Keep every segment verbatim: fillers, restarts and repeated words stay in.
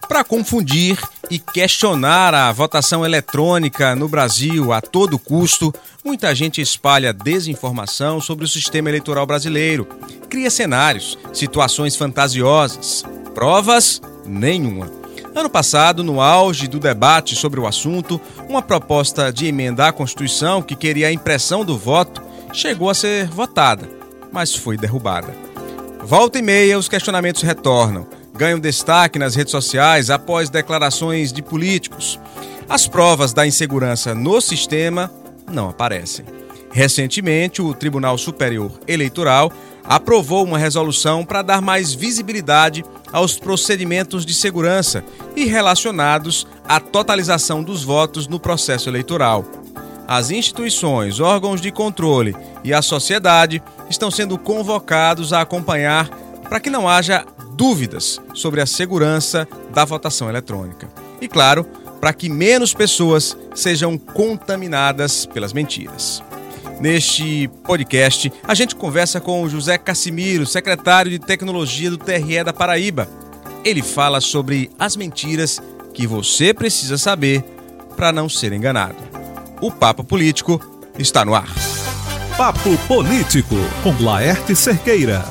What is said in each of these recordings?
Para confundir e questionar a votação eletrônica no Brasil a todo custo, muita gente espalha desinformação sobre o sistema eleitoral brasileiro, cria cenários, situações fantasiosas, provas nenhuma. Ano passado, no auge do debate sobre o assunto, uma proposta de emenda à Constituição que queria a impressão do voto chegou a ser votada, mas foi derrubada. Volta e meia, os questionamentos retornam, ganham destaque nas redes sociais após declarações de políticos. As provas da insegurança no sistema não aparecem. Recentemente, o Tribunal Superior Eleitoral aprovou uma resolução para dar mais visibilidade aos procedimentos de segurança e relacionados à totalização dos votos no processo eleitoral. As instituições, órgãos de controle e a sociedade estão sendo convocados a acompanhar para que não haja dúvidas sobre a segurança da votação eletrônica. E, claro, para que menos pessoas sejam contaminadas pelas mentiras. Neste podcast, a gente conversa com o José Cassimiro, secretário de Tecnologia do T R E da Paraíba. Ele fala sobre as mentiras que você precisa saber para não ser enganado. O Papo Político está no ar. Papo Político, com Laerte Cerqueira.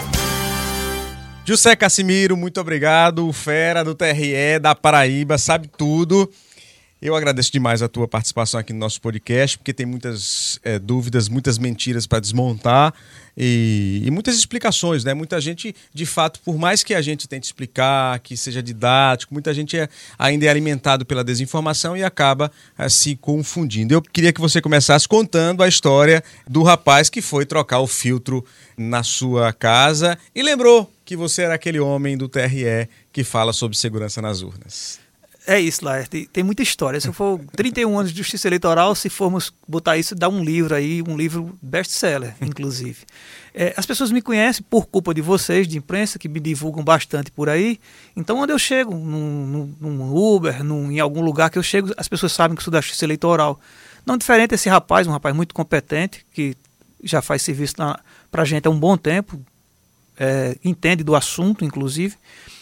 José Cassimiro, muito obrigado. O fera do T R E da Paraíba, sabe tudo. Eu agradeço demais a tua participação aqui no nosso podcast, porque tem muitas é, dúvidas, muitas mentiras para desmontar e, e muitas explicações, né? Muita gente, de fato, por mais que a gente tente explicar, que seja didático, muita gente é, ainda é alimentado pela desinformação e acaba é, se confundindo. Eu queria que você começasse contando a história do rapaz que foi trocar o filtro na sua casa e lembrou que você era aquele homem do T R E que fala sobre segurança nas urnas. É isso, Laerte. Tem muita história. Se for trinta e um anos de justiça eleitoral, se formos botar isso, dá um livro aí, um livro best-seller, inclusive. É, as pessoas me conhecem por culpa de vocês, de imprensa, que me divulgam bastante por aí. Então, onde eu chego, num, num Uber, num, em algum lugar que eu chego, as pessoas sabem que eu sou da justiça eleitoral. Não diferente desse rapaz, um rapaz muito competente, que já faz serviço para a gente há um bom tempo, é, entende do assunto, inclusive.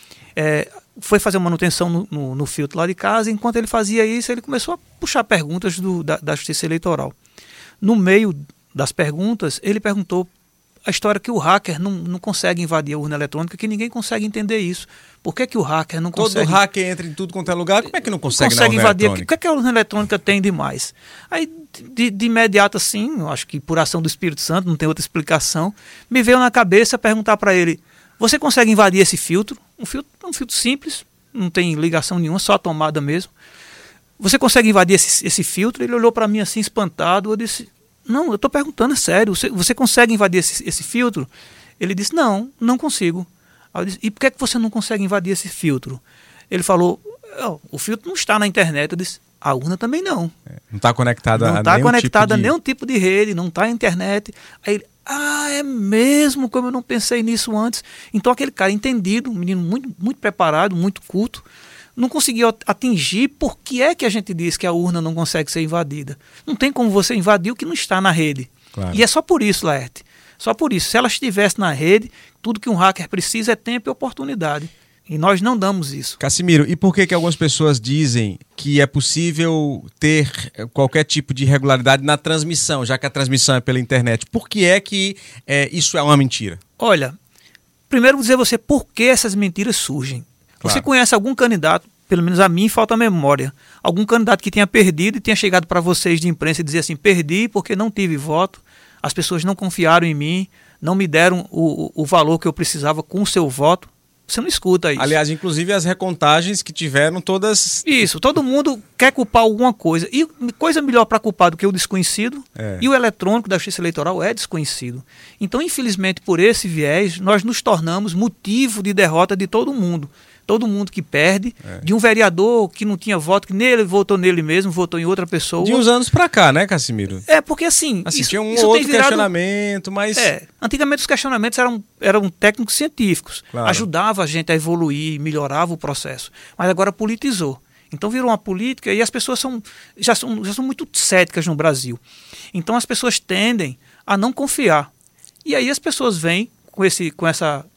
É, foi fazer manutenção no, no, no filtro lá de casa, e enquanto ele fazia isso, ele começou a puxar perguntas do, da, da Justiça Eleitoral. No meio das perguntas, ele perguntou a história que o hacker não, não consegue invadir a urna eletrônica, que ninguém consegue entender isso. Por que, que o hacker não Todo consegue... Todo hacker entra em tudo quanto é lugar, como é que não consegue, consegue na urna invadir? eletrônica? O que, que a urna eletrônica tem demais? Aí, de, de imediato assim, eu acho que por ação do Espírito Santo, não tem outra explicação, me veio na cabeça perguntar para ele: você consegue invadir esse filtro? Um filtro, um filtro simples, não tem ligação nenhuma, só a tomada mesmo. Você consegue invadir esse, esse filtro? Ele olhou para mim assim, espantado. Eu disse: não, eu estou perguntando, é sério. Você, você consegue invadir esse, esse filtro? Ele disse: não, não consigo. Aí eu disse: e por que, é que você não consegue invadir esse filtro? Ele falou: oh, o filtro não está na internet. Eu disse: a urna também não. É, não está conectada a nenhum tipo de... Não está conectada a nenhum tipo de rede, não está na internet. Aí ele: ah, é mesmo? Como eu não pensei nisso antes. Então aquele cara entendido, um menino muito, muito preparado, muito culto, não conseguiu atingir por que é que a gente diz que a urna não consegue ser invadida. Não tem como você invadir o que não está na rede. Claro. E é só por isso, Laerte. Só por isso. Se ela estivesse na rede, tudo que um hacker precisa é tempo e oportunidade. E nós não damos isso. Cassimiro, e por que que algumas pessoas dizem que é possível ter qualquer tipo de irregularidade na transmissão, já que a transmissão é pela internet? Por que é que é, isso é uma mentira? Olha, primeiro vou dizer a você por que essas mentiras surgem. Claro. Você conhece algum candidato, pelo menos a mim falta a memória, algum candidato que tenha perdido e tenha chegado para vocês de imprensa e dizer assim: perdi porque não tive voto, as pessoas não confiaram em mim, não me deram o, o valor que eu precisava com o seu voto? Você não escuta isso. Aliás, inclusive as recontagens que tiveram todas... Isso, todo mundo quer culpar alguma coisa. E coisa melhor para culpar do que o desconhecido. É. E o eletrônico da Justiça Eleitoral é desconhecido. Então, infelizmente, por esse viés, nós nos tornamos motivo de derrota de todo mundo. Todo mundo que perde, é. de um vereador que não tinha voto, que nele votou nele mesmo, votou em outra pessoa. De uns anos pra cá, né, Cassimiro? É, porque assim... assim isso, tinha um isso outro virado... questionamento, mas... É, antigamente os questionamentos eram, eram técnicos científicos. Claro. Ajudava a gente a evoluir, melhorava o processo. Mas agora politizou. Então virou uma política e as pessoas são já, são, já são muito céticas no Brasil. Então as pessoas tendem a não confiar. E aí as pessoas vêm com, esse, com essa...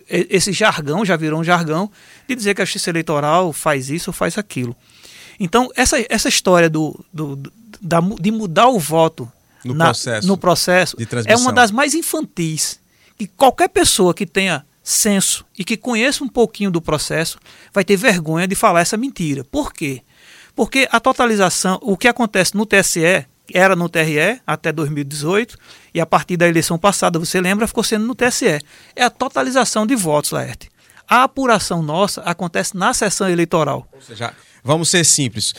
esse jargão, já virou um jargão, de dizer que a Justiça Eleitoral faz isso ou faz aquilo. Então, essa, essa história do, do, da, de mudar o voto no, na, processo, no processo de transmissão é uma das mais infantis. E qualquer pessoa que tenha senso e que conheça um pouquinho do processo vai ter vergonha de falar essa mentira. Por quê? Porque a totalização, o que acontece no T S E, era no T R E até dois mil e dezoito, e a partir da eleição passada, você lembra, ficou sendo no T S E. É a totalização de votos, Laerte. A apuração nossa acontece na sessão eleitoral. Ou seja, vamos ser simples.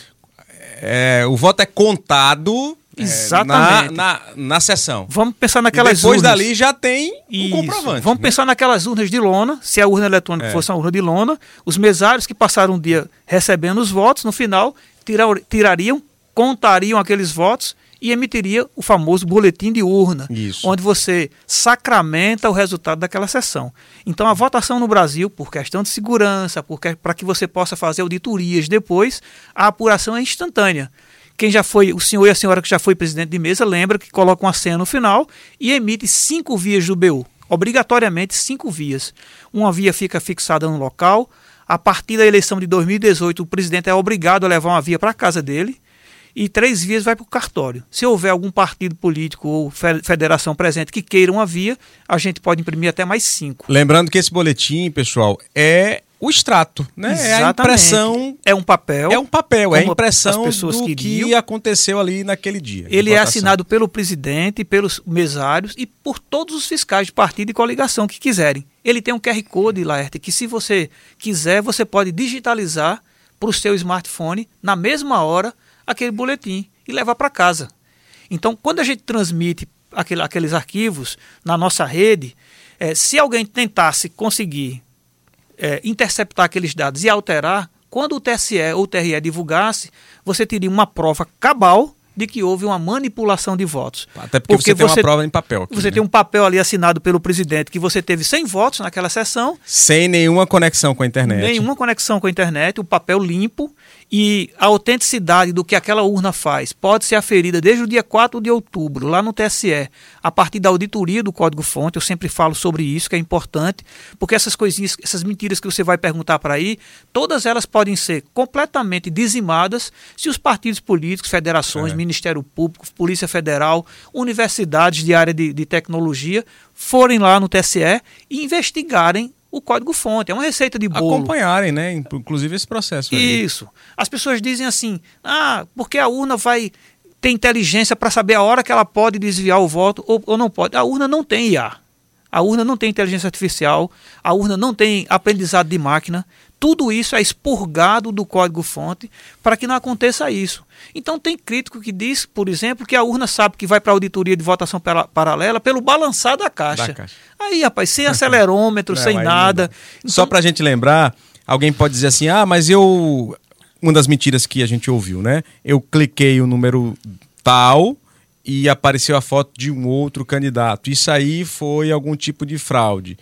É, o voto é contado Exatamente. É, na, na, na sessão. Vamos pensar naquelas e depois urnas. dali já tem o Isso. comprovante. Vamos né? pensar naquelas urnas de lona, se a urna eletrônica É. fosse uma urna de lona, os mesários que passaram um dia recebendo os votos, no final tirar, tirariam, contariam aqueles votos e emitiria o famoso boletim de urna, Isso. onde você sacramenta o resultado daquela sessão. Então a votação no Brasil, por questão de segurança, para que você possa fazer auditorias depois, a apuração é instantânea. Quem já foi, o senhor e a senhora que já foi presidente de mesa, lembra que coloca uma senha no final e emite cinco vias do B U. Obrigatoriamente cinco vias. Uma via fica fixada no local. A partir da eleição de dois mil e dezoito, o presidente é obrigado a levar uma via para a casa dele e três vias vai para o cartório. Se houver algum partido político ou federação presente que queira uma via, a gente pode imprimir até mais cinco. Lembrando que esse boletim, pessoal, é o extrato, né? Exatamente. É a impressão. É um papel. É um papel, é a como impressão as pessoas do queriam. que aconteceu ali naquele dia. Ele é votação. assinado pelo presidente, pelos mesários e por todos os fiscais de partido e coligação que quiserem. Ele tem um Q R Code, Laerte, que se você quiser, você pode digitalizar para o seu smartphone, na mesma hora, aquele boletim e levar para casa. Então, quando a gente transmite aquele, aqueles arquivos na nossa rede, é, se alguém tentasse conseguir é, interceptar aqueles dados e alterar, quando o T S E ou o T R E divulgasse, você teria uma prova cabal de que houve uma manipulação de votos. Até porque, porque você tem você, uma prova em papel. Aqui, você né? tem um papel ali assinado pelo presidente que você teve cem votos naquela sessão. Sem nenhuma conexão com a internet. Nenhuma conexão com a internet, o papel limpo. E a autenticidade do que aquela urna faz pode ser aferida desde o dia quatro de outubro, lá no T S E, a partir da auditoria do código-fonte. Eu sempre falo sobre isso, que é importante, porque essas coisinhas, essas mentiras que você vai perguntar para aí, todas elas podem ser completamente dizimadas se os partidos políticos, federações, é. Ministério Público, Polícia Federal, universidades de área de, de tecnologia, forem lá no T S E e investigarem o código-fonte. É uma receita de bolo. Acompanharem, né? Inclusive esse processo. Aí. Isso. As pessoas dizem assim, ah, porque a urna vai ter inteligência para saber a hora que ela pode desviar o voto ou, ou não pode. A urna não tem I A. A urna não tem inteligência artificial. A urna não tem aprendizado de máquina. Tudo isso é expurgado do código-fonte para que não aconteça isso. Então tem crítico que diz, por exemplo, que a urna sabe que vai para a auditoria de votação paralela pelo balançar da caixa. Da caixa. Aí, rapaz, sem acelerômetro, não, sem nada. Então, só para a gente lembrar, alguém pode dizer assim, ah, mas eu... Uma das mentiras que a gente ouviu, né? Eu cliquei o número tal e apareceu a foto de um outro candidato. Isso aí foi algum tipo de fraude.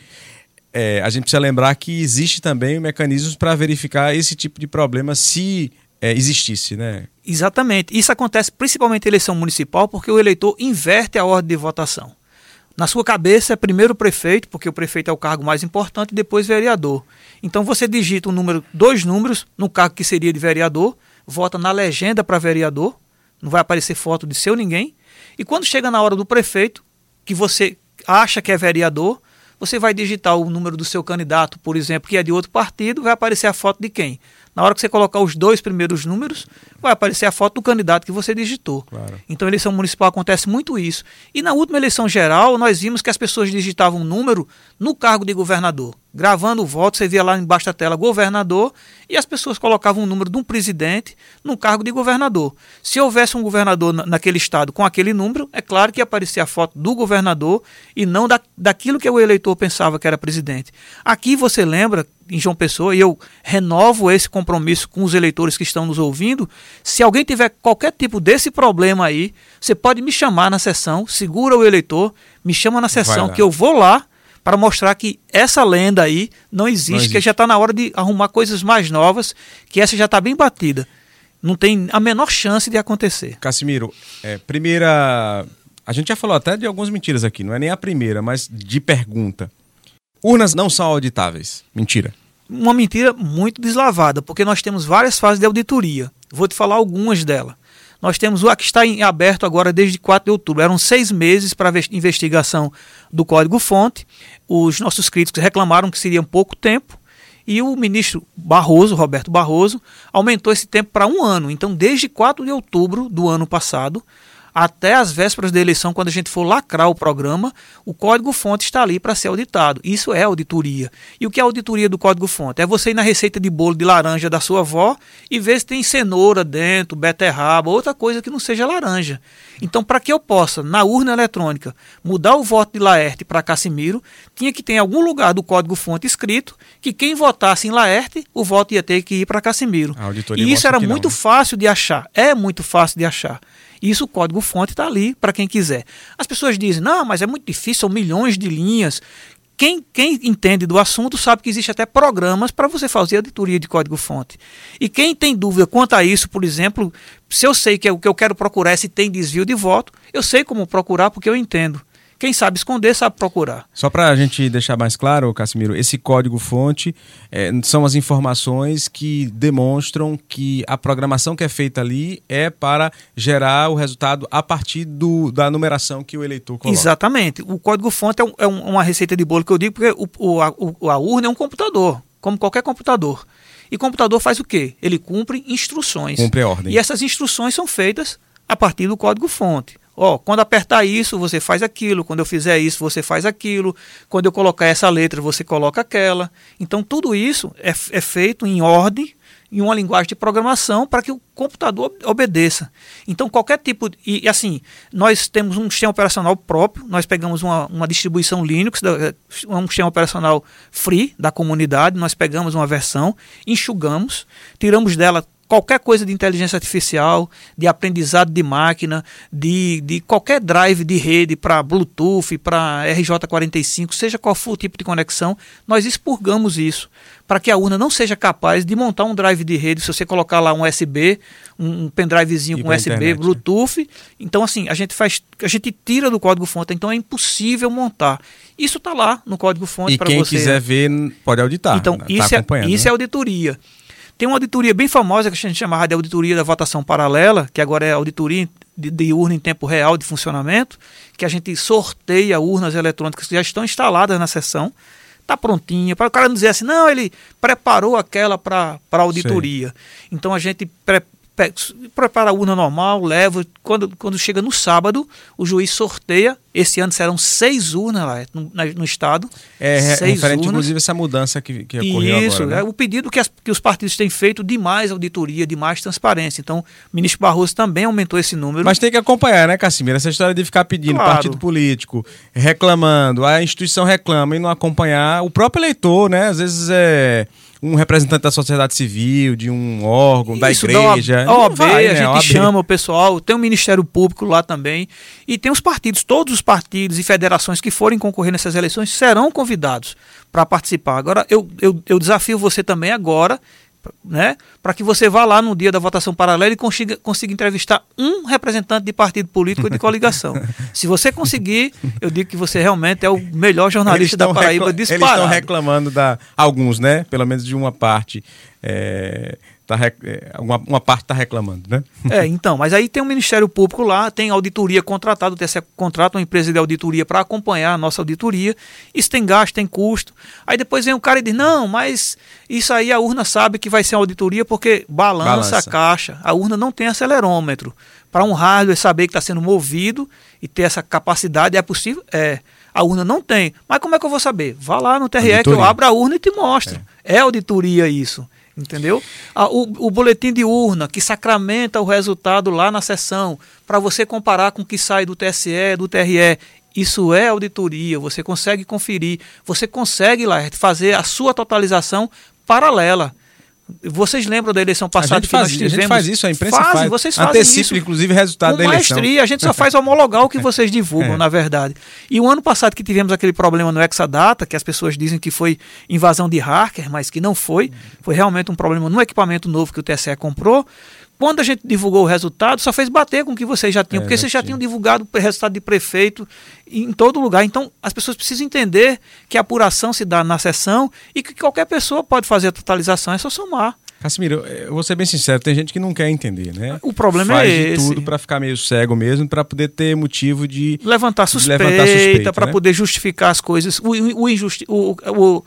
É, a gente precisa lembrar que existe também mecanismos para verificar esse tipo de problema se é, existisse, né? Exatamente. Isso acontece principalmente em eleição municipal porque o eleitor inverte a ordem de votação. Na sua cabeça é primeiro o prefeito, porque o prefeito é o cargo mais importante, e depois vereador. Então você digita um número, dois números no cargo que seria de vereador, vota na legenda para vereador, não vai aparecer foto de seu ninguém, e quando chega na hora do prefeito, que você acha que é vereador, você vai digitar o número do seu candidato, por exemplo, que é de outro partido, vai aparecer a foto de quem? Na hora que você colocar os dois primeiros números, vai aparecer a foto do candidato que você digitou. Claro. Então, eleição municipal acontece muito isso. E na última eleição geral, nós vimos que as pessoas digitavam um número no cargo de governador. Gravando o voto, você via lá embaixo da tela governador e as pessoas colocavam o número de um presidente no cargo de governador. Se houvesse um governador naquele estado com aquele número, é claro que ia aparecer a foto do governador e não da, daquilo que o eleitor pensava que era presidente. Aqui você lembra, em João Pessoa, e eu renovo esse compromisso com os eleitores que estão nos ouvindo, se alguém tiver qualquer tipo desse problema aí, você pode me chamar na sessão, segura o eleitor, me chama na sessão que eu vou lá para mostrar que essa lenda aí não existe, não existe. Que já está na hora de arrumar coisas mais novas, que essa já está bem batida. Não tem a menor chance de acontecer. Cassimiro, é, primeira... A gente já falou até de algumas mentiras aqui, não é nem a primeira, mas de pergunta. Urnas não são auditáveis. Mentira. Uma mentira muito deslavada, porque nós temos várias fases de auditoria. Vou te falar algumas delas. Nós temos o que está em aberto agora desde quatro de outubro. Eram seis meses para a investigação do código-fonte. Os nossos críticos reclamaram que seria pouco tempo. E o ministro Barroso, Roberto Barroso, aumentou esse tempo para um ano. Então, desde quatro de outubro do ano passado, até as vésperas da eleição, quando a gente for lacrar o programa, o código-fonte está ali para ser auditado. Isso é auditoria. E o que é auditoria do código-fonte? É você ir na receita de bolo de laranja da sua avó e ver se tem cenoura dentro, beterraba, outra coisa que não seja laranja. Então, para que eu possa, na urna eletrônica, mudar o voto de Laerte para Cassimiro, tinha que ter em algum lugar do código-fonte escrito que quem votasse em Laerte, o voto ia ter que ir para Cassimiro. E isso era muito fácil de achar. É muito fácil de achar. Isso, o código-fonte está ali para quem quiser. As pessoas dizem, não, mas é muito difícil, são milhões de linhas. Quem, quem entende do assunto sabe que existe até programas para você fazer auditoria de código-fonte. E quem tem dúvida quanto a isso, por exemplo, se eu sei que o que eu quero procurar é se tem desvio de voto, eu sei como procurar porque eu entendo. Quem sabe esconder, sabe procurar. Só para a gente deixar mais claro, Cassimiro, esse código-fonte é, são as informações que demonstram que a programação que é feita ali é para gerar o resultado a partir do, da numeração que o eleitor coloca. Exatamente. O código-fonte é, um, é uma receita de bolo que eu digo porque o, o, a, o, a urna é um computador, como qualquer computador. E computador faz o quê? Ele cumpre instruções. Cumpre a ordem. E essas instruções são feitas a partir do código-fonte. Ó, quando apertar isso, você faz aquilo. Quando eu fizer isso, você faz aquilo. Quando eu colocar essa letra, você coloca aquela. Então, tudo isso é, é feito em ordem, em uma linguagem de programação, para que o computador obedeça. Então, qualquer tipo... De, e, assim, nós temos um sistema operacional próprio. Nós pegamos uma, uma distribuição Linux, um sistema operacional free da comunidade. Nós pegamos uma versão, enxugamos, tiramos dela qualquer coisa de inteligência artificial, de aprendizado de máquina, de, de qualquer drive de rede para Bluetooth, para R J quarenta e cinco, seja qual for o tipo de conexão, nós expurgamos isso, para que a urna não seja capaz de montar um drive de rede, se você colocar lá um U S B, um pendrivezinho com U S B, internet, Bluetooth, né? Então assim, a gente faz, a gente tira do código-fonte, então é impossível montar. Isso está lá no código-fonte para você. E quem quiser ver, pode auditar. Então, tá isso, é, isso né? é auditoria. Tem uma auditoria bem famosa que a gente chamava de auditoria da votação paralela, que agora é auditoria de, de urna em tempo real de funcionamento, que a gente sorteia urnas eletrônicas que já estão instaladas na sessão, está prontinha, para o cara não dizer assim, não, ele preparou aquela para auditoria. Sim. Então a gente pre, pre, prepara a urna normal, leva, quando, quando chega no sábado, o juiz sorteia. Esse ano serão seis urnas lá no, no estado. É seis referente, urnas. Inclusive, essa mudança que, que ocorreu Isso, agora. Né? É o pedido que, as, que os partidos têm feito de mais auditoria, de mais transparência. Então, o ministro Barroso também aumentou esse número. Mas tem que acompanhar, né, Cassimiro? Essa história de ficar pedindo claro. Partido político, reclamando, a instituição reclama e não acompanhar. O próprio eleitor, né? Às vezes é um representante da sociedade civil, de um órgão, Isso, da igreja. A O A B, vai, a gente né? chama o pessoal, tem o Ministério Público lá também, e tem os partidos, todos os partidos e federações que forem concorrer nessas eleições serão convidados para participar. Agora, eu, eu, eu desafio você também agora, né, para que você vá lá no dia da votação paralela e consiga, consiga entrevistar um representante de partido político ou de coligação. Se você conseguir, eu digo que você realmente é o melhor jornalista da Paraíba disparado. Eles estão reclamando, da, alguns, né, pelo menos de uma parte, é, tá, uma, uma parte está reclamando, né? É, então, mas aí tem o Ministério Público lá, tem auditoria contratada, o T S E contrata uma empresa de auditoria para acompanhar a nossa auditoria. Isso tem gasto, tem custo. Aí depois vem um cara e diz, não, mas isso aí a urna sabe que vai ser uma auditoria porque balança, balança. a caixa. A urna não tem acelerômetro. Para um hardware saber que está sendo movido e ter essa capacidade, é possível? É. A urna não tem. Mas como é que eu vou saber? Vá lá no T R E auditoria. Que eu abro a urna e te mostro. É, é auditoria isso. Entendeu? Ah, o, o boletim de urna que sacramenta o resultado lá na sessão para você comparar com o que sai do T S E, do T R E. Isso é auditoria, você consegue conferir, você consegue lá fazer a sua totalização paralela. Vocês lembram da eleição passada que faz, nós tivemos? A gente faz isso, a imprensa fazem, faz. Vocês fazem Antecipa, isso. inclusive, o resultado com da eleição. maestria, a gente só faz homologar o que vocês divulgam, é. na verdade. E o ano passado que tivemos aquele problema no Exadata, que as pessoas dizem que foi invasão de hacker, mas que não foi, foi realmente um problema no equipamento novo que o T S E comprou. Quando a gente divulgou o resultado, só fez bater com o que vocês já tinham, É, porque já vocês já tinha. tinham divulgado o resultado de prefeito em todo lugar. Então, as pessoas precisam entender que a apuração se dá na sessão e que qualquer pessoa pode fazer a totalização, é só somar. Cassimiro, eu vou ser bem sincero, tem gente que não quer entender, né? O problema Faz é de esse. tudo para ficar meio cego mesmo, para poder ter motivo de Levantar de suspeita, levantar suspeita, para né? poder justificar as coisas. O, o, injusti o, o,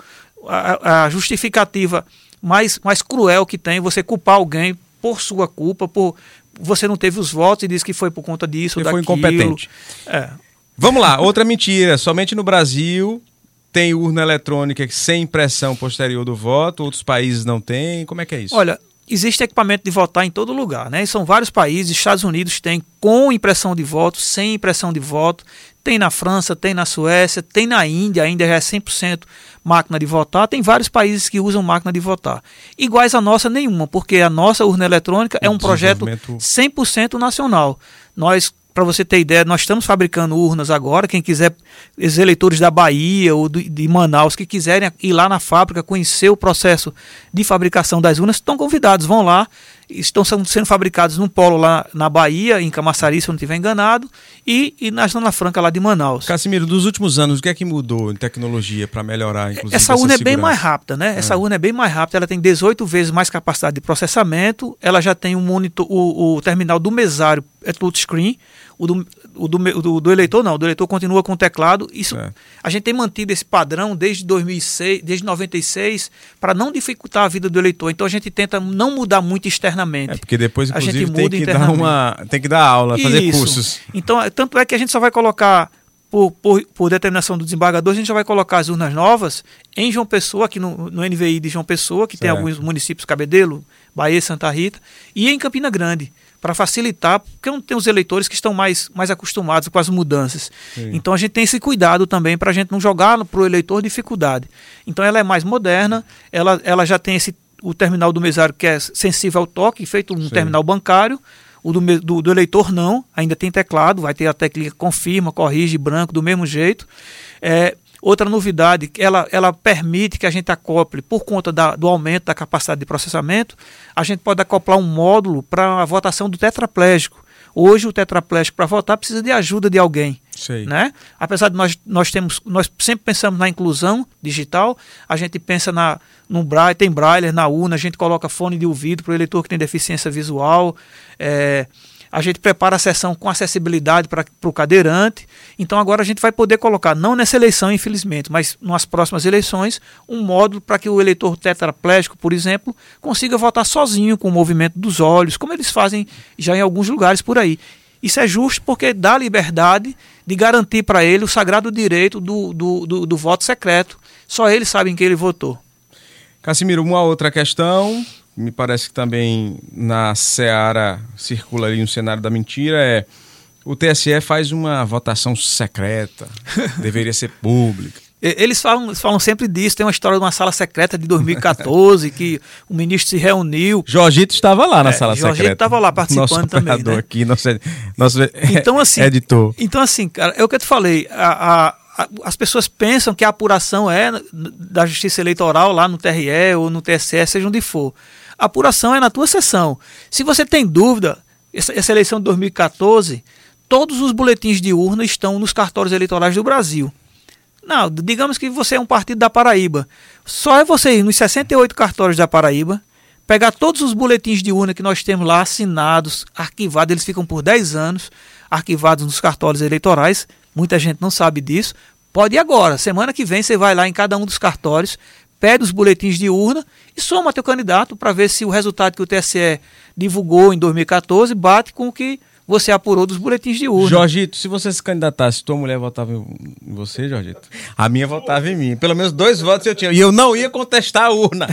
a, a justificativa mais, mais cruel que tem, você culpar alguém por sua culpa, por você não teve os votos e diz que foi por conta disso ou Ele foi daquilo. incompetente. É. Vamos lá, outra mentira. Somente no Brasil tem urna eletrônica sem impressão posterior do voto, outros países não têm. Como é que é isso? Olha, existe equipamento de votar em todo lugar, né? E são vários países. Estados Unidos tem com impressão de voto, sem impressão de voto. Tem na França, tem na Suécia, tem na Índia, a Índia já é cem por cento máquina de votar. Tem vários países que usam máquina de votar. Iguais a nossa, nenhuma, porque a nossa urna eletrônica é um projeto cem por cento nacional. Nós, para você ter ideia, nós estamos fabricando urnas agora. Quem quiser, os eleitores da Bahia ou de Manaus que quiserem ir lá na fábrica, conhecer o processo de fabricação das urnas, estão convidados, vão lá. Estão sendo fabricados num polo lá na Bahia, em Camaçari, se eu não estiver enganado, e, e na Zona Franca lá de Manaus. Cassimiro, dos últimos anos, o que é que mudou em tecnologia para melhorar, inclusive, essa urna essa é bem segurança? mais rápida, né? Essa É. urna é bem mais rápida, ela tem dezoito vezes mais capacidade de processamento, ela já tem um monitor, o, o terminal do mesário é touchscreen, o do, o do, o do, do eleitor não, o do eleitor continua com o teclado. Isso, É. a gente tem mantido esse padrão desde dois mil e seis, desde noventa e seis, para não dificultar a vida do eleitor. Então a gente tenta não mudar muito externamente. É, porque depois, A gente inclusive, tem muda que, dar internamente. uma, tem que dar aula, fazer Isso. cursos. Então, é- tanto é que a gente só vai colocar, por, por, por determinação do desembargador, a gente já vai colocar as urnas novas em João Pessoa, aqui no, no N V I de João Pessoa, que tem Certo. alguns municípios, Cabedelo, Bahia, Santa Rita, e em Campina Grande, para facilitar, porque não tem os eleitores que estão mais, mais acostumados com as mudanças. Sim. Então a gente tem esse cuidado também para a gente não jogar para o eleitor dificuldade. Então ela é mais moderna, ela, ela já tem esse, o terminal do mesário que é sensível ao toque, feito um Sim. terminal bancário. O do, me- do, do eleitor não, ainda tem teclado, vai ter a teclinha confirma, corrige, branco, do mesmo jeito. É, outra novidade, ela, ela permite que a gente acople, por conta da, do aumento da capacidade de processamento, a gente pode acoplar um módulo para a votação do tetraplégico. Hoje o tetraplégico para votar precisa de ajuda de alguém. Sei. Né? Apesar de nós, nós temos, nós sempre pensamos na inclusão digital, a gente pensa na, no braille, tem braille na urna, a gente coloca fone de ouvido para o eleitor que tem deficiência visual, é, a gente prepara a sessão com acessibilidade para o cadeirante. Então agora a gente vai poder colocar, não nessa eleição infelizmente, mas nas próximas eleições, um módulo para que o eleitor tetraplégico, por exemplo, consiga votar sozinho com o movimento dos olhos, como eles fazem já em alguns lugares por aí. Isso é justo porque dá liberdade de garantir para ele o sagrado direito do, do, do, do voto secreto. Só eles sabem que ele votou. Cassimiro, uma outra questão, me parece que também na seara circula ali no cenário da mentira, é o T S E faz uma votação secreta, deveria ser pública. Eles falam, eles falam sempre disso, tem uma história de uma sala secreta de dois mil e quatorze, que o ministro se reuniu. Jorgito estava lá na É, sala Jorgito secreta. estava lá participando nosso também, operador né? aqui, nosso, nosso Então, assim, editor. Então, assim, cara, é o que eu te falei. A, a, a, as pessoas pensam que a apuração é da Justiça Eleitoral lá no T R E ou no T S E, seja onde for. A apuração é na tua sessão. Se você tem dúvida, essa, essa eleição de dois mil e quatorze, todos os boletins de urna estão nos cartórios eleitorais do Brasil. Não, digamos que você é um partido da Paraíba. Só é você ir nos sessenta e oito cartórios da Paraíba, pegar todos os boletins de urna que nós temos lá assinados, arquivados, eles ficam por dez anos, arquivados nos cartórios eleitorais. Muita gente não sabe disso. Pode ir agora, semana que vem você vai lá em cada um dos cartórios, pede os boletins de urna e soma teu candidato para ver se o resultado que o T S E divulgou em dois mil e quatorze bate com o que você apurou dos boletins de urna. Jorgito, se você se candidatasse, tua mulher votava em você, Jorgito? A minha votava em mim. Pelo menos dois votos eu tinha. E eu não ia contestar a urna.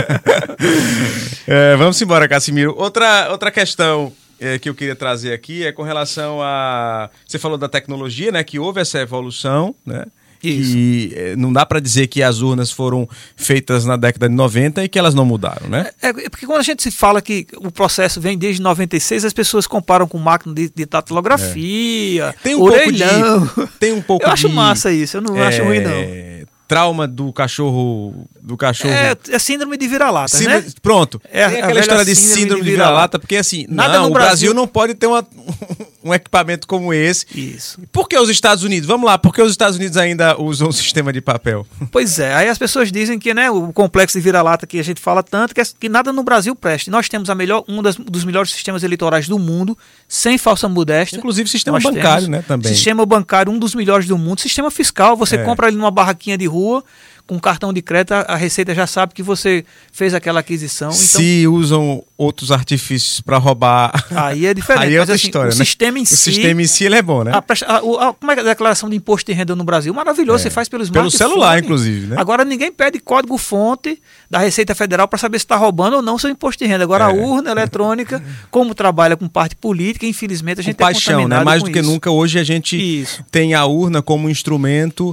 É, vamos embora, Cassimiro. Outra, outra questão é, que eu queria trazer aqui é com relação a... Você falou da tecnologia, né? Que houve essa evolução, né? Isso. E é, não dá para dizer que as urnas foram feitas na década de noventa e que elas não mudaram, né? É, é porque quando a gente se fala que o processo vem desde noventa e seis, as pessoas comparam com máquina de, de datilografia, Tem um orelhão. pouco de... Tem um pouco Eu acho de, massa isso, eu não é, acho ruim não. trauma do cachorro... Do cachorro. É, é síndrome de vira-lata, síndrome, né? Pronto. É, tem a aquela história de síndrome síndrome de de vira-lata, vira-lata, porque assim, Nada não, no o Brasil, Brasil não pode ter uma, um equipamento como esse. Isso. Por que os Estados Unidos? Vamos lá, por que os Estados Unidos ainda usam o sistema de papel? Pois é, aí as pessoas dizem que, né, o complexo de vira-lata que a gente fala tanto, que, é, que nada no Brasil preste. Nós temos a melhor, um das, dos melhores sistemas eleitorais do mundo, sem falsa modéstia. Inclusive sistema Nós bancário, temos, né, também. Sistema bancário, um dos melhores do mundo. Sistema fiscal, você É. compra ali numa barraquinha de rua, com cartão de crédito, a Receita já sabe que você fez aquela aquisição. Então, Se usam outros artifícios para roubar, aí é diferente. aí é Mas outra assim, história, o né? sistema em O si... sistema em si ele é bom, né? A, presta- a, o- a- como é que é a declaração de imposto de renda no Brasil? Maravilhoso, É. você faz pelos Pelo celular, inclusive, né? Agora ninguém pede código-fonte da Receita Federal para saber se está roubando ou não seu imposto de renda. Agora É. a urna eletrônica, como trabalha com parte política, infelizmente a gente Com é paixão, né? contaminado Mais com do que isso. nunca, hoje a gente Isso. tem a urna como instrumento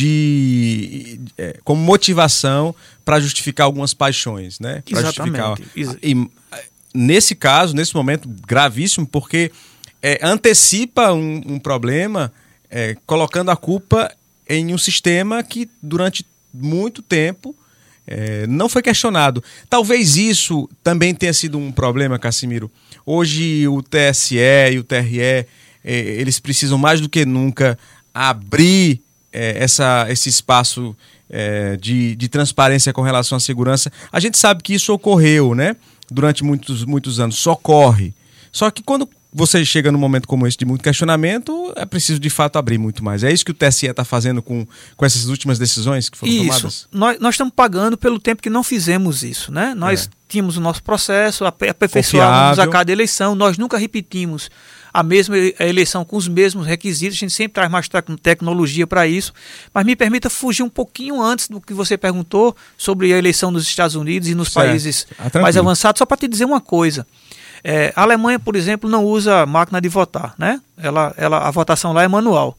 de... é, como motivação para justificar algumas paixões, né? Para justificar. Exatamente. Exa- E nesse caso, nesse momento, gravíssimo, porque é, antecipa um, um problema é, colocando a culpa em um sistema que durante muito tempo é, não foi questionado. Talvez isso também tenha sido um problema, Cassimiro. Hoje o T S E e o T R E, é, eles precisam mais do que nunca abrir é, essa, esse espaço é, de, de transparência com relação à segurança. A gente sabe que isso ocorreu, né? Durante muitos, muitos anos, socorre. Só que quando você chega num momento como esse de muito questionamento, é preciso de fato abrir muito mais. É isso que o T S E está fazendo com, com essas últimas decisões que foram Isso. tomadas? Nós, nós estamos pagando pelo tempo que não fizemos isso, né? Nós É. tínhamos o nosso processo, ape- aperfeiçoávamos Confiável. a cada eleição, nós nunca repetimos a mesma e- a eleição com os mesmos requisitos, a gente sempre traz mais tec- tecnologia para isso, mas me permita fugir um pouquinho antes do que você perguntou sobre a eleição nos Estados Unidos e nos Certo. países Ah, tranquilo. mais avançados, só para te dizer uma coisa. É, a Alemanha, por exemplo, não usa máquina de votar, né? Ela, ela, a votação lá é manual.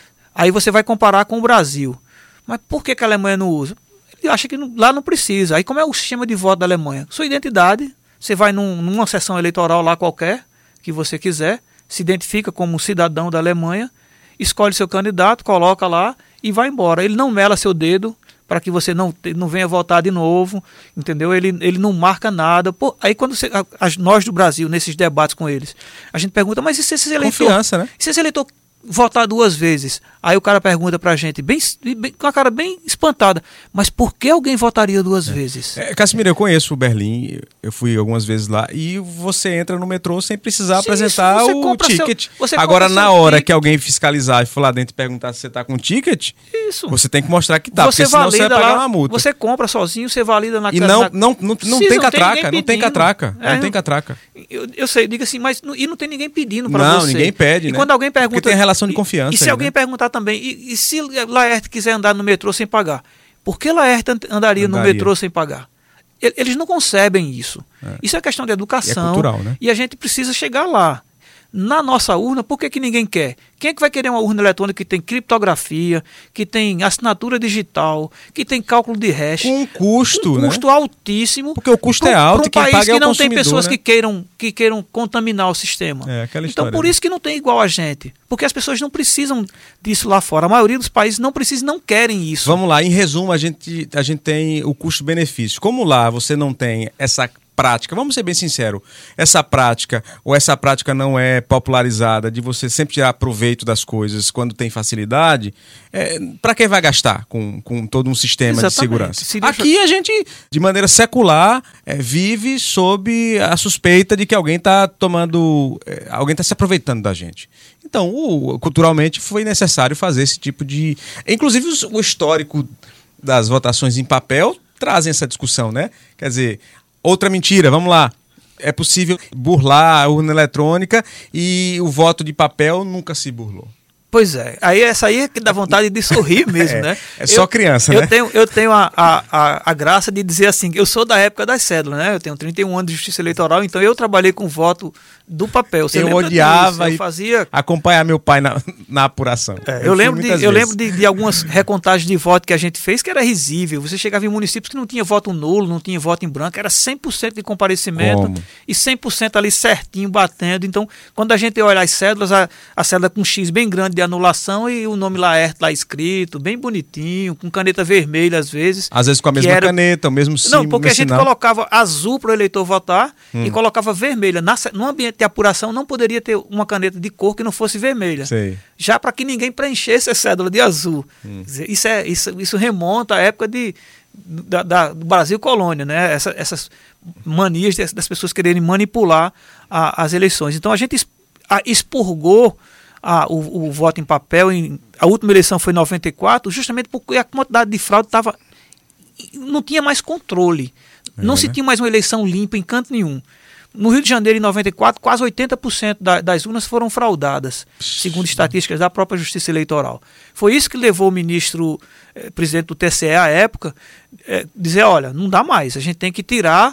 Aí você vai comparar com o Brasil. Mas por que, que a Alemanha não usa? Ele acha que não- lá não precisa. Aí como é o sistema de voto da Alemanha? Sua identidade, você vai num, numa sessão eleitoral lá qualquer, que você quiser, se identifica como cidadão da Alemanha, escolhe seu candidato, coloca lá e vai embora. Ele não mela seu dedo para que você não, te- não venha votar de novo, entendeu? Ele, ele não marca nada. Pô, aí quando você, a- as- nós do Brasil, nesses debates com eles, a gente pergunta, mas e se esse eleitor... Confiança, né? E se esse eleitor votar duas vezes? Aí o cara pergunta pra gente, bem, bem- com a cara bem espantada, mas por que alguém votaria duas vezes? É, Cassimiro, eu conheço o Berlim, eu fui algumas vezes lá, e você entra no metrô sem precisar Sim, apresentar você o compra seu- ticket. você Agora, compra na seu hora ticket. que alguém fiscalizar e for lá dentro e perguntar se você está com ticket, Isso. você tem que mostrar que tá, você porque senão você vai valida pagar lá, uma multa. você compra sozinho, você valida na E não, na- não, não, não Sim, tem não catraca, ninguém não tem pedindo. catraca, É, não tem catraca. Eu, eu sei, diga assim, mas não- e não tem ninguém pedindo para Não, você. ninguém pede, E né? quando alguém pergunta, Porque tem a relação de e- confiança E, se aí, alguém né? perguntar também, e, e se Laerte quiser andar no metrô sem pagar, por que Laerte and- andaria, no Andaria. metrô sem pagar? E- Eles não concebem isso. Isso é questão de educação. E é cultural, né? E a gente precisa chegar lá. Na nossa urna, por que, que ninguém quer? Quem é que vai querer uma urna eletrônica que tem criptografia, que tem assinatura digital, que tem cálculo de hash? Com um custo, um né? custo altíssimo. Porque o custo pra um- é alto pra um e quem país paga é que o não tem consumidor, pessoas né? que queiram, que queiram contaminar o sistema. É, aquela então, história, por né? isso que não tem igual a gente. Porque as pessoas não precisam disso lá fora. A maioria dos países não precisa, não querem isso. Vamos lá, em resumo, a gente, a gente tem o custo-benefício. Como lá você não tem essa prática, vamos ser bem sinceros, essa prática ou essa prática não é popularizada de você sempre tirar proveito das coisas quando tem facilidade, é, para que vai gastar com, com todo um sistema Exatamente. de segurança? Se deixa- Aqui a gente, de maneira secular, é, vive sob a suspeita de que alguém está tomando, é, alguém está se aproveitando da gente. Então, o- culturalmente foi necessário fazer esse tipo de... Inclusive os- o histórico das votações em papel trazem essa discussão, né? Quer dizer, outra mentira, vamos lá. É possível burlar a urna eletrônica e o voto de papel nunca se burlou. Pois é, aí essa aí é que dá vontade de sorrir mesmo, É, né? é só criança, eu né? Tenho, eu tenho a, a, a, a graça de dizer assim, eu sou da época das cédulas, né? Eu tenho trinta e um anos de justiça eleitoral, então eu trabalhei com voto do papel. Você Eu lembra odiava disso? Eu e fazia... acompanhar meu pai na, na apuração. É, eu fui lembro, de, muitas eu vezes. lembro de, de algumas recontagens de voto que a gente fez que era risível. Você chegava em municípios que não tinha voto nulo, não tinha voto em branco, era cem por cento de comparecimento Como? e cem por cento ali certinho, batendo. Então, quando a gente olha as cédulas, a, a cédula com X bem grande de anulação e o nome Laerte lá escrito, bem bonitinho, com caneta vermelha às vezes. Às vezes com a mesma era... caneta, o mesmo símbolo. Não, porque a gente sinal. colocava azul para o eleitor votar hum. e colocava vermelha. Na, no ambiente de apuração não poderia ter uma caneta de cor que não fosse vermelha. Sei. Já para que ninguém preenchesse a cédula de azul. Hum. Dizer, isso, é, isso, isso remonta à época de, da, da, do Brasil colônia, né? Essa, essas manias das pessoas quererem manipular a, as eleições. Então a gente a, expurgou a, o, o voto em papel. Em, a última eleição foi em noventa e quatro, justamente porque a quantidade de fraude estava... Não tinha mais controle. É, não né? se tinha mais uma eleição limpa em canto nenhum. No Rio de Janeiro, em noventa e quatro, quase oitenta por cento da, das urnas foram fraudadas, segundo estatísticas da própria Justiça Eleitoral. Foi isso que levou o ministro, eh, presidente do T C E à época, eh, dizer, olha, não dá mais, a gente tem que tirar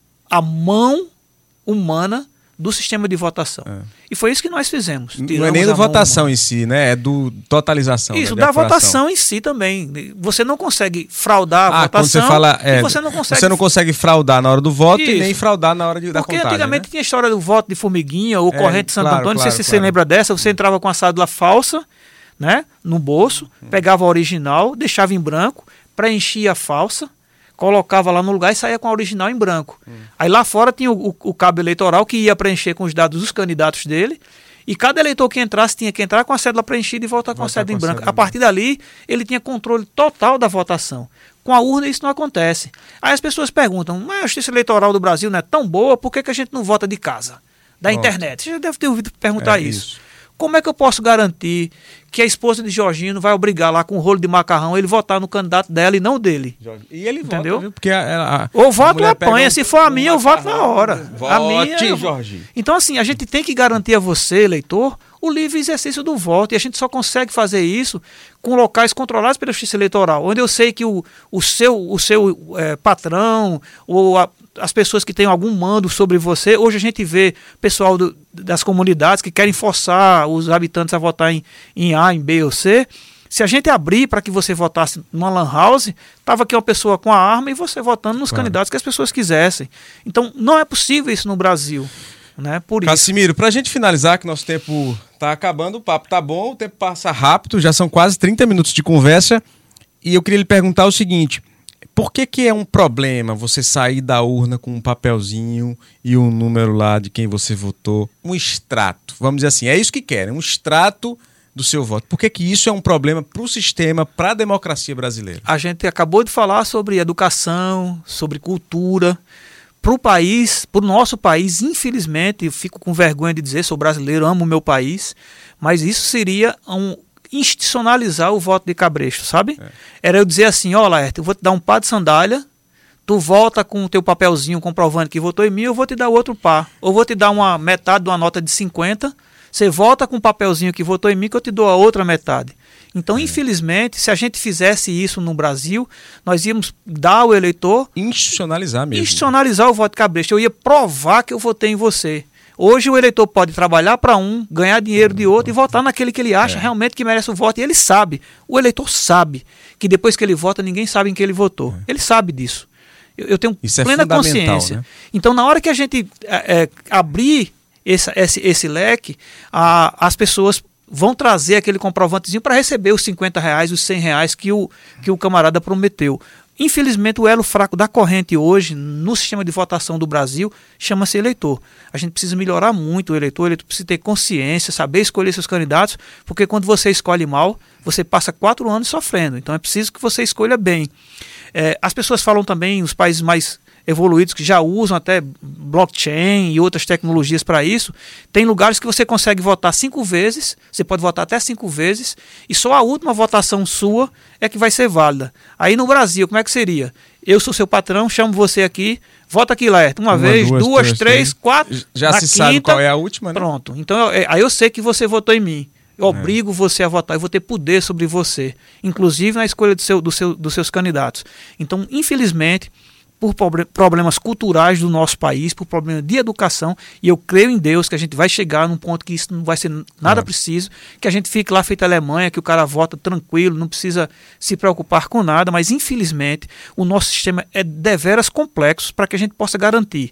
a mão humana do sistema de votação. É. E foi isso que nós fizemos. Não é nem da votação em si, né? É do totalização. Isso, né? da votação em si também. Você não consegue fraudar a ah, votação. Quando você fala, é, você, não consegue... você não consegue fraudar na hora do voto isso. E nem fraudar na hora de, da Porque contagem. Porque antigamente né? tinha a história do voto de formiguinha ou é, corrente de Santo claro, Antônio. Claro, não sei se claro. você lembra dessa. Você entrava com a cédula falsa, né, no bolso, pegava a original, deixava em branco, preenchia a falsa, colocava lá no lugar e saía com a original em branco. Hum. Aí lá fora tinha o, o, o cabo eleitoral que ia preencher com os dados dos candidatos dele, e cada eleitor que entrasse tinha que entrar com a cédula preenchida e voltar com a cédula em branco. A partir dali, ele tinha controle total da votação. Com a urna isso não acontece. Aí as pessoas perguntam, mas a Justiça Eleitoral do Brasil não é tão boa, por que, que a gente não vota de casa, da Pronto. internet? Você já deve ter ouvido perguntar é isso. isso. Como é que eu posso garantir que a esposa de Jorginho não vai obrigar lá com um rolo de macarrão ele votar no candidato dela e não dele? E ele entendeu? Vota, viu? Porque a, a, ou voto ou apanha. Um, Se for a minha, um eu voto na hora. Vote, a minha, eu... Jorginho. Então, assim, a gente tem que garantir a você, eleitor, o livre exercício do voto. E a gente só consegue fazer isso com locais controlados pela Justiça Eleitoral, onde eu sei que o, o seu, o seu é, patrão ou a, as pessoas que têm algum mando sobre você. Hoje a gente vê pessoal do, das comunidades que querem forçar os habitantes a votar em, em A, em B ou C. Se a gente abrir para que você votasse numa lan house, estava aqui uma pessoa com a arma e você votando nos claro. candidatos que as pessoas quisessem. Então não é possível isso no Brasil. Né? Por Cassimiro, para a gente finalizar, que nosso tempo está acabando, o papo tá bom, o tempo passa rápido, já são quase trinta minutos de conversa, e eu queria lhe perguntar o seguinte: por que que é um problema você sair da urna com um papelzinho e um número lá de quem você votou, um extrato, vamos dizer assim, é isso que querem, um extrato do seu voto? Por que que isso é um problema para o sistema, para a democracia brasileira? A gente acabou de falar sobre educação, sobre cultura. Para o país, para o nosso país, infelizmente, eu fico com vergonha de dizer, sou brasileiro, amo o meu país, mas isso seria um institucionalizar o voto de cabresto, sabe? É. Era eu dizer assim, ó, Laerte, eu vou te dar um par de sandália, tu volta com o teu papelzinho comprovando que votou em mim, eu vou te dar outro par. Ou vou te dar uma metade de uma nota de cinquenta, você volta com o papelzinho que votou em mim, que eu te dou a outra metade. Então, é. infelizmente, se a gente fizesse isso no Brasil, nós íamos dar ao eleitor... Institucionalizar mesmo. Institucionalizar o voto de cabresto. Eu ia provar que eu votei em você. Hoje o eleitor pode trabalhar para um, ganhar dinheiro de outro e votar naquele que ele acha é. realmente que merece o voto. E ele sabe, o eleitor sabe que depois que ele vota, ninguém sabe em que ele votou. É. Ele sabe disso. Eu, eu tenho isso plena é consciência. Né? Então, na hora que a gente é, é, abrir esse, esse, esse leque, a, as pessoas... vão trazer aquele comprovantezinho para receber os cinquenta reais, os cem reais que o, que o camarada prometeu. Infelizmente, o elo fraco da corrente hoje, no sistema de votação do Brasil, chama-se eleitor. A gente precisa melhorar muito o eleitor, o eleitor precisa ter consciência, saber escolher seus candidatos, porque quando você escolhe mal, você passa quatro anos sofrendo. Então é preciso que você escolha bem. É, as pessoas falam também, os países mais evoluídos que já usam até blockchain e outras tecnologias para isso, tem lugares que você consegue votar cinco vezes, você pode votar até cinco vezes, e só a última votação sua é que vai ser válida. Aí no Brasil, como é que seria? Eu sou seu patrão, chamo você aqui, vota aqui, Laerte, uma, uma vez, duas, duas três, três, quatro, já se quinta, sabe qual é a última, né? Pronto, então eu, aí eu sei que você votou em mim. Eu obrigo é. você a votar, eu vou ter poder sobre você, inclusive na escolha do seu, do seu, dos seus candidatos. Então, infelizmente, por problemas culturais do nosso país, por problema de educação, e eu creio em Deus que a gente vai chegar num ponto que isso não vai ser nada é. preciso, que a gente fique lá feito a Alemanha, que o cara vota tranquilo, não precisa se preocupar com nada, mas infelizmente o nosso sistema é deveras complexo para que a gente possa garantir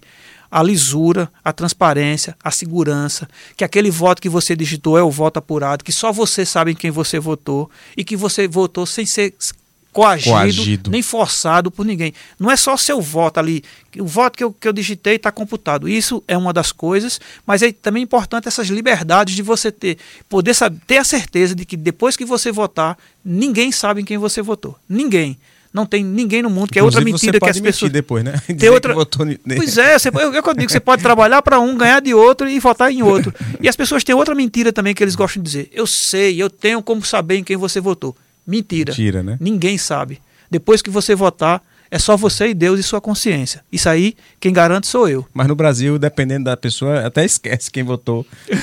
a lisura, a transparência, a segurança, que aquele voto que você digitou é o voto apurado, que só você sabe em quem você votou e que você votou sem ser coagido, coagido. nem forçado por ninguém. Não é só seu voto ali, o voto que eu, que eu digitei está computado. Isso é uma das coisas, mas é também importante essas liberdades de você ter, poder saber, ter a certeza de que depois que você votar, ninguém sabe em quem você votou. Ninguém. Não tem ninguém no mundo, que é outra mentira que as pessoas... depois, né? Tem outra... Pois é, você, eu, eu digo, você pode trabalhar para um, ganhar de outro e votar em outro. E as pessoas têm outra mentira também que eles gostam de dizer. Eu sei, eu tenho como saber em quem você votou. Mentira. Mentira, né? Ninguém sabe. Depois que você votar, é só você e Deus e sua consciência. Isso aí, quem garante sou eu. Mas no Brasil, dependendo da pessoa, até esquece quem votou.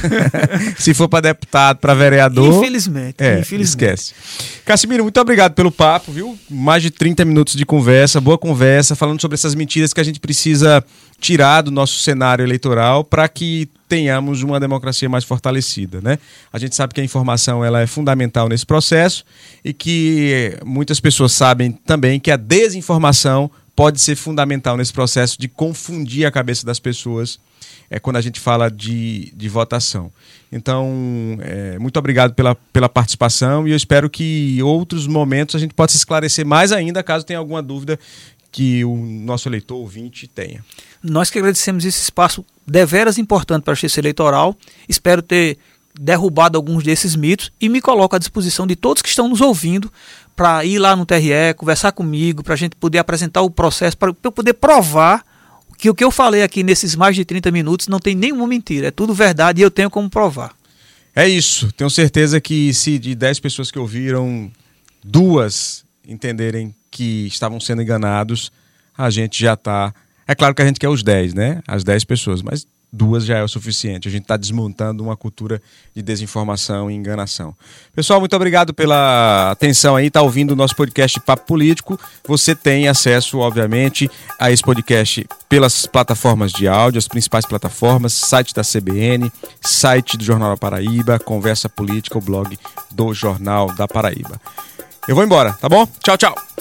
Se for para deputado, para vereador... Infelizmente, é, infelizmente. Esquece. Cassimiro, muito obrigado pelo papo, viu? Mais de trinta minutos de conversa, boa conversa, falando sobre essas mentiras que a gente precisa tirar do nosso cenário eleitoral para que tenhamos uma democracia mais fortalecida, né? A gente sabe que a informação ela é fundamental nesse processo e que muitas pessoas sabem também que a desinformação pode ser fundamental nesse processo de confundir a cabeça das pessoas é, quando a gente fala de, de votação. Então, é, muito obrigado pela, pela participação e eu espero que em outros momentos a gente possa esclarecer mais ainda, caso tenha alguma dúvida que o nosso eleitor ouvinte tenha. Nós que agradecemos esse espaço deveras importante para a justiça eleitoral. Espero ter derrubado alguns desses mitos e me coloco à disposição de todos que estão nos ouvindo para ir lá no T R E, conversar comigo, para a gente poder apresentar o processo, para eu poder provar que o que eu falei aqui nesses mais de trinta minutos não tem nenhuma mentira, é tudo verdade e eu tenho como provar. É isso, tenho certeza que se de dez pessoas que ouviram, duas entenderem que estavam sendo enganados, a gente já está... É claro que a gente quer os dez, né? As dez pessoas, mas duas já é o suficiente. A gente está desmontando uma cultura de desinformação e enganação. Pessoal, muito obrigado pela atenção aí. Está ouvindo o nosso podcast Papo Político. Você tem acesso, obviamente, a esse podcast pelas plataformas de áudio, as principais plataformas, site da C B N, site do Jornal da Paraíba, Conversa Política, o blog do Jornal da Paraíba. Eu vou embora, tá bom? Tchau, tchau.